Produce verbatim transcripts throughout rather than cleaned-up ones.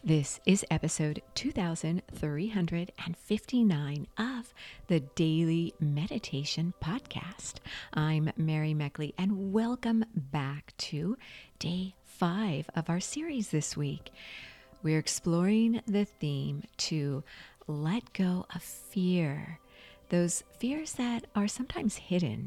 This is episode two thousand three hundred fifty-nine of the Daily Meditation Podcast. I'm Mary Meckley, and welcome back to day five of our series this week. We're exploring the theme to let go of fear, those fears that are sometimes hidden,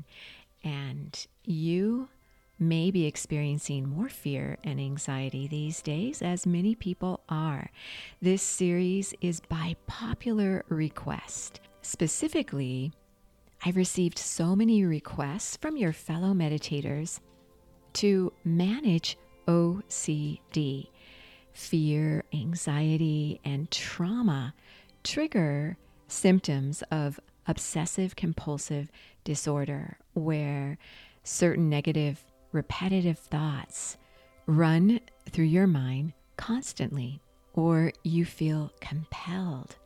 and you may be experiencing more fear and anxiety these days, as many people are. This series is by popular request. Specifically, I've received so many requests from your fellow meditators to manage O C D. Fear, anxiety, and trauma trigger symptoms of obsessive compulsive disorder, where certain negative repetitive thoughts run through your mind constantly, or you feel compelled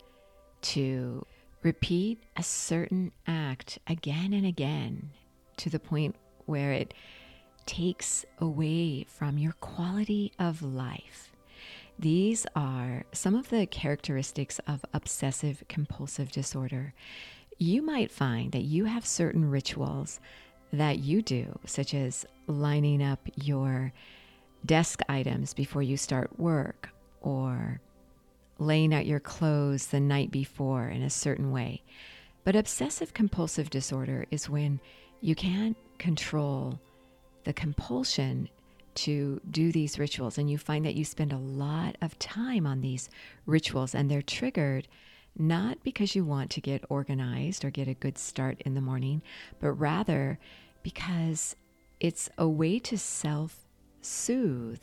to repeat a certain act again and again to the point where it takes away from your quality of life. These are some of the characteristics of obsessive compulsive disorder. You might find that you have certain rituals that you do, such as lining up your desk items before you start work, or laying out your clothes the night before in a certain way. But obsessive compulsive disorder is when you can't control the compulsion to do these rituals, and you find that you spend a lot of time on these rituals, and they're triggered not because you want to get organized or get a good start in the morning, but rather because it's a way to self-soothe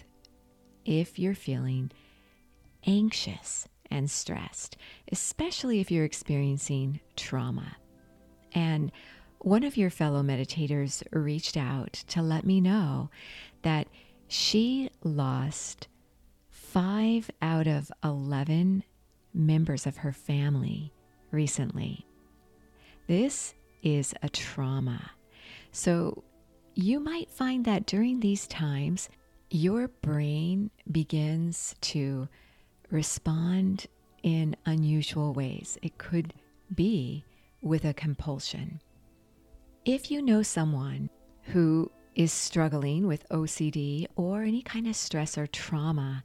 if you're feeling anxious and stressed, especially if you're experiencing trauma. And one of your fellow meditators reached out to let me know that she lost five out of eleven members of her family recently. This is a trauma. So you might find that during these times, your brain begins to respond in unusual ways. It could be with a compulsion. If you know someone who is struggling with O C D or any kind of stress or trauma,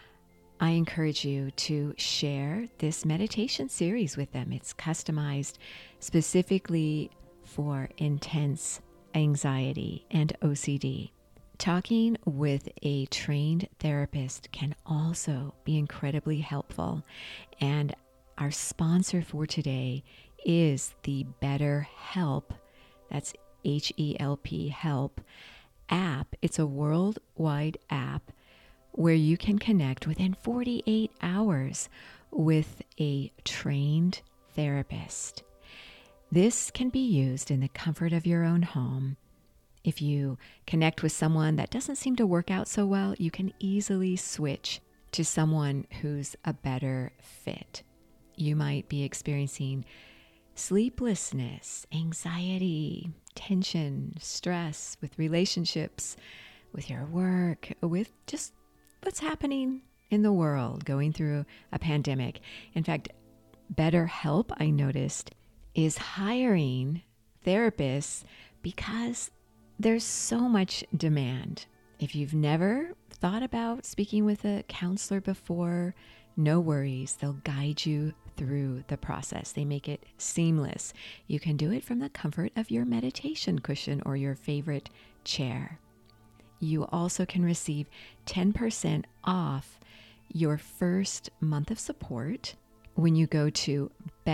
I encourage you to share this meditation series with them. It's customized specifically for intense anxiety and O C D. Talking with a trained therapist can also be incredibly helpful. And our sponsor for today is the BetterHelp, that's H E L P, help app. It's a worldwide app where you can connect within forty-eight hours with a trained therapist. This can be used in the comfort of your own home. If you connect with someone that doesn't seem to work out so well, you can easily switch to someone who's a better fit. You might be experiencing sleeplessness, anxiety, tension, stress with relationships, with your work, with just what's happening in the world, going through a pandemic. In fact, BetterHelp, I noticed, is hiring therapists because there's so much demand. If you've never thought about speaking with a counselor before, no worries. They'll guide you through the process. They make it seamless. You can do it from the comfort of your meditation cushion or your favorite chair. You also can receive ten percent off your first month of support when you go to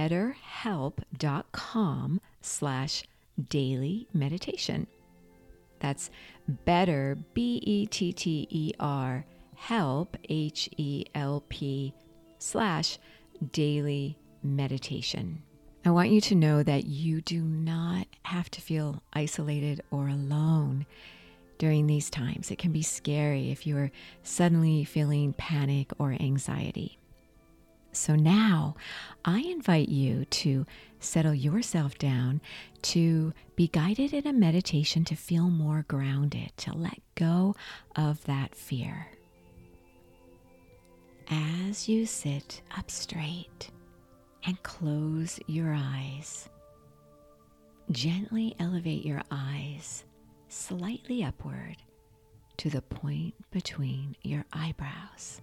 betterhelp.com slash daily meditation. That's better, B E T T E R, help, H E L P, slash daily meditation. I want you to know that you do not have to feel isolated or alone during these times. It can be scary if you're suddenly feeling panic or anxiety. So now I invite you to settle yourself down, to be guided in a meditation to feel more grounded, to let go of that fear. As you sit up straight and close your eyes, gently elevate your eyes slightly upward to the point between your eyebrows.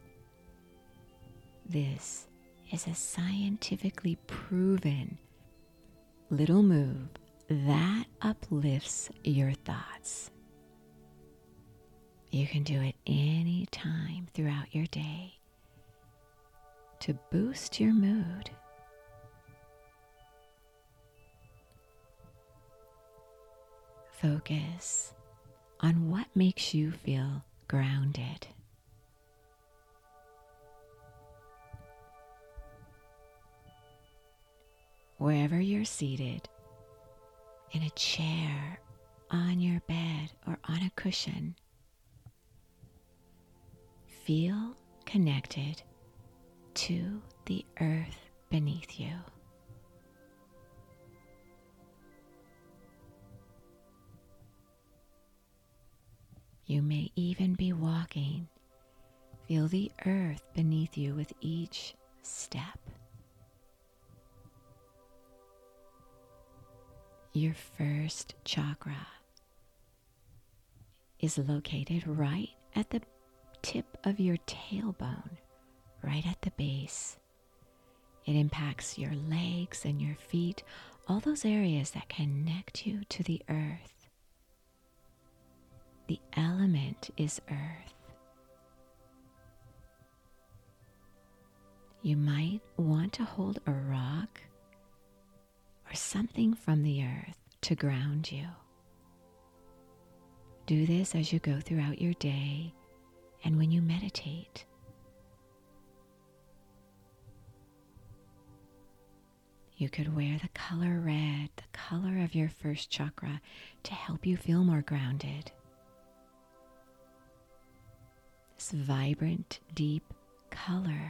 This is a scientifically proven little move that uplifts your thoughts. You can do it any time throughout your day to boost your mood. Focus on what makes you feel grounded. Wherever you're seated, in a chair, on your bed, or on a cushion, feel connected to the earth beneath you. You may even be walking. Feel the earth beneath you with each step. Your first chakra is located right at the tip of your tailbone, right at the base. It impacts your legs and your feet, all those areas that connect you to the earth. The element is earth. You might want to hold a rock or something from the earth to ground you. Do this as you go throughout your day and when you meditate. You could wear the color red, the color of your first chakra, to help you feel more grounded. This vibrant, deep color.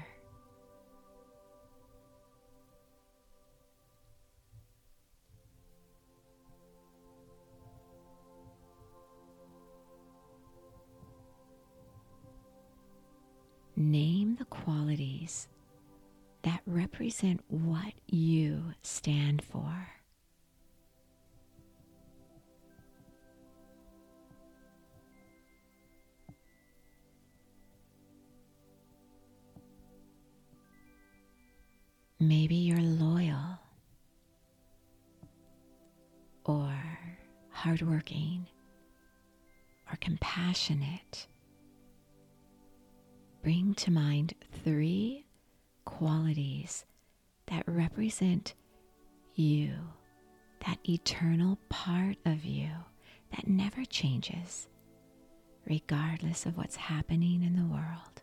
Name the qualities that represent what you stand for. Maybe you're loyal or hardworking or compassionate. Bring to mind three qualities that represent you, that eternal part of you that never changes, regardless of what's happening in the world.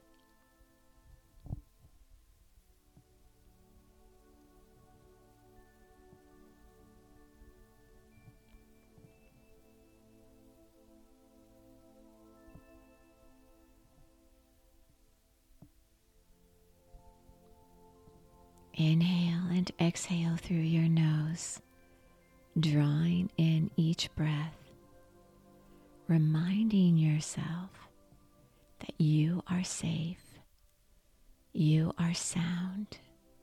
Inhale and exhale through your nose, drawing in each breath, reminding yourself that you are safe, you are sound.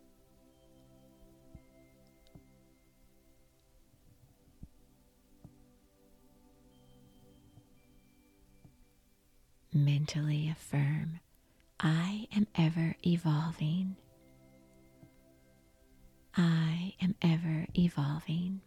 Mentally affirm, I am ever evolving. I am ever evolving.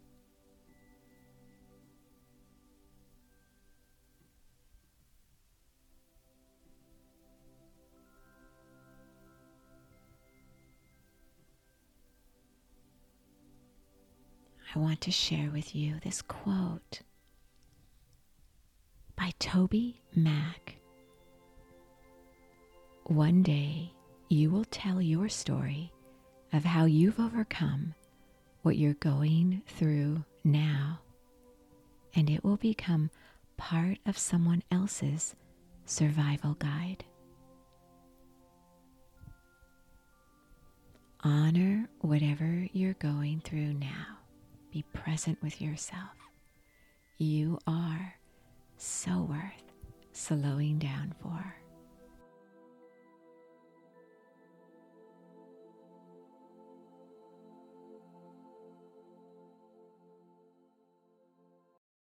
I want to share with you this quote by Toby Mac. One day you will tell your story of how you've overcome what you're going through now, and it will become part of someone else's survival guide. Honor whatever you're going through now. Be present with yourself. You are so worth slowing down for.